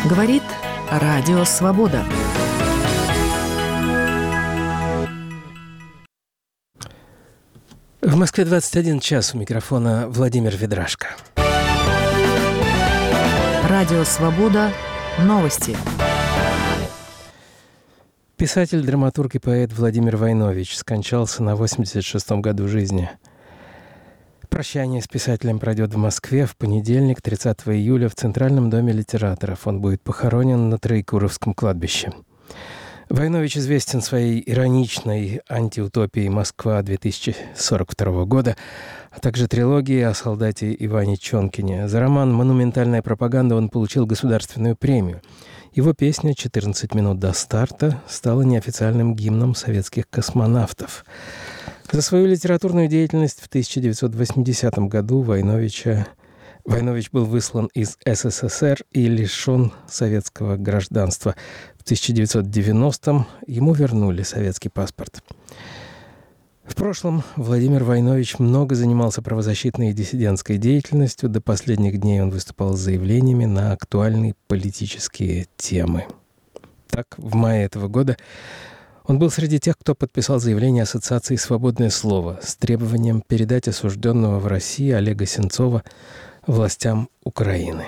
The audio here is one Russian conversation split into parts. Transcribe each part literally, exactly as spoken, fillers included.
Говорит Радио Свобода. В Москве двадцать один час. У микрофона Владимир Ведрашко. Радио Свобода. Новости. Писатель, драматург и поэт Владимир Войнович скончался на восемьдесят шестом году жизни. Прощание с писателем пройдет в Москве в понедельник, тридцатого июля, в Центральном доме литераторов. Он будет похоронен на Троекуровском кладбище. Войнович известен своей ироничной антиутопией «Москва две тысячи сорок второго года», а также трилогией о солдате Иване Чонкине. За роман «Монументальная пропаганда» он получил государственную премию. Его песня «четырнадцать минут до старта» стала неофициальным гимном советских космонавтов. За свою литературную деятельность в тысяча девятьсот восьмидесятом году Войновича Войнович был выслан из СССР и лишен советского гражданства. В тысяча девятьсот девяностом ему вернули советский паспорт. В прошлом Владимир Войнович много занимался правозащитной и диссидентской деятельностью. До последних дней он выступал с заявлениями на актуальные политические темы. Так, в мае этого года он был среди тех, кто подписал заявление Ассоциации «Свободное слово» с требованием передать осужденного в России Олега Сенцова властям Украины.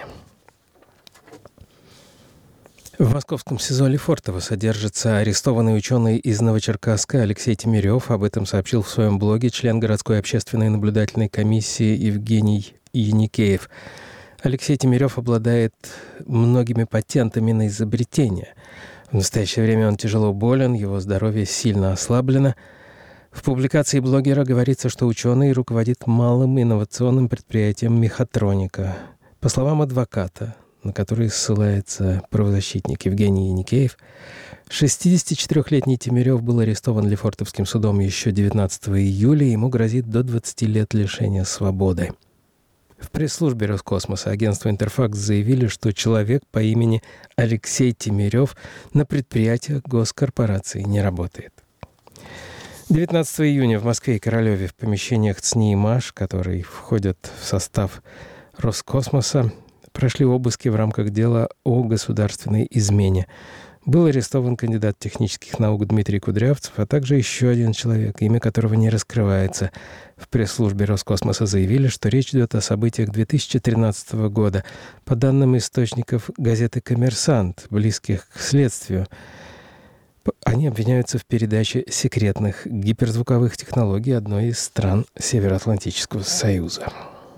В московском СИЗО Лефортово содержится арестованный ученый из Новочеркасска Алексей Тимирев. Об этом сообщил в своем блоге член городской общественной наблюдательной комиссии Евгений Яникеев. Алексей Тимирев обладает многими патентами на изобретения. В настоящее время он тяжело болен, его здоровье сильно ослаблено. В публикации блогера говорится, что ученый руководит малым инновационным предприятием «Мехатроника». По словам адвоката, на который ссылается правозащитник Евгений Яникеев, шестидесятичетырёхлетний Тимирев был арестован Лефортовским судом еще девятнадцатого июля, и ему грозит до двадцати лет лишения свободы. В пресс-службе Роскосмоса агентства «Интерфакс» заявили, что человек по имени Алексей Тимирев на предприятиях госкорпорации не работает. девятнадцатого июня в Москве и Королеве в помещениях ЦНИ и МАШ, которые входят в состав Роскосмоса, прошли обыски в рамках дела о государственной измене. Был арестован кандидат технических наук Дмитрий Кудрявцев, а также еще один человек, имя которого не раскрывается. В пресс-службе Роскосмоса заявили, что речь идет о событиях две тысячи тринадцатого года. По данным источников газеты «Коммерсант», близких к следствию, они обвиняются в передаче секретных гиперзвуковых технологий одной из стран Североатлантического Союза.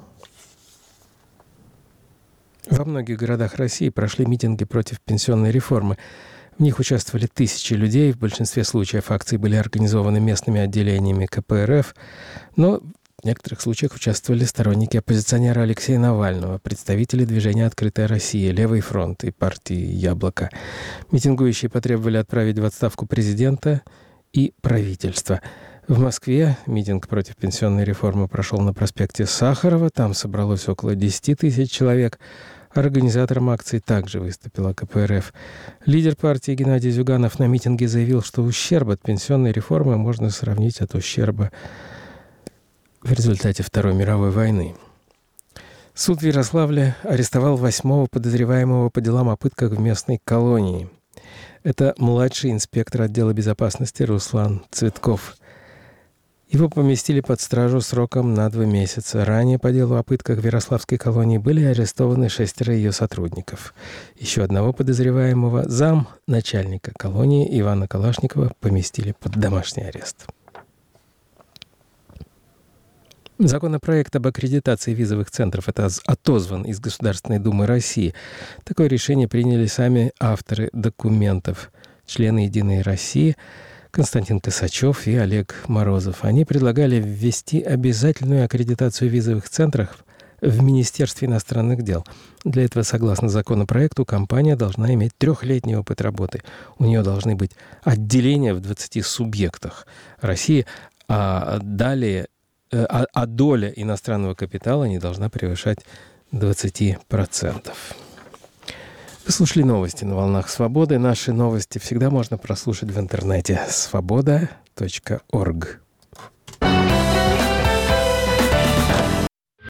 Во многих городах России прошли митинги против пенсионной реформы. В них участвовали тысячи людей. В большинстве случаев акции были организованы местными отделениями ка пэ эр эф, но в некоторых случаях участвовали сторонники оппозиционера Алексея Навального, представители движения «Открытая Россия», «Левый фронт» и партии «Яблоко». Митингующие потребовали отправить в отставку президента и правительства. В Москве митинг против пенсионной реформы прошел на проспекте Сахарова. Там собралось около десяти тысяч человек. Организатором акции также выступила ка пэ эр эф. Лидер партии Геннадий Зюганов на митинге заявил, что ущерб от пенсионной реформы можно сравнить от ущерба в результате Второй мировой войны. Суд в Ярославле арестовал восьмого подозреваемого по делам о пытках в местной колонии. Это младший инспектор отдела безопасности Руслан Цветков. Его поместили под стражу сроком на два месяца. Ранее по делу о пытках в Ярославской колонии были арестованы шестеро ее сотрудников. Еще одного подозреваемого, зам начальника колонии Ивана Калашникова, поместили под домашний арест. Законопроект об аккредитации визовых центров это отозван из Государственной Думы России. Такое решение приняли сами авторы документов, члены «Единой России» Константин Косачев и Олег Морозов. Они предлагали ввести обязательную аккредитацию визовых центров в Министерстве иностранных дел. Для этого, согласно законопроекту, компания должна иметь трехлетний опыт работы. У нее должны быть отделения в двадцати субъектах России, а далее, а, а доля иностранного капитала не должна превышать двадцать процентов. Вы слушали новости на волнах Свободы. Наши новости всегда можно прослушать в интернете свобода точка орг.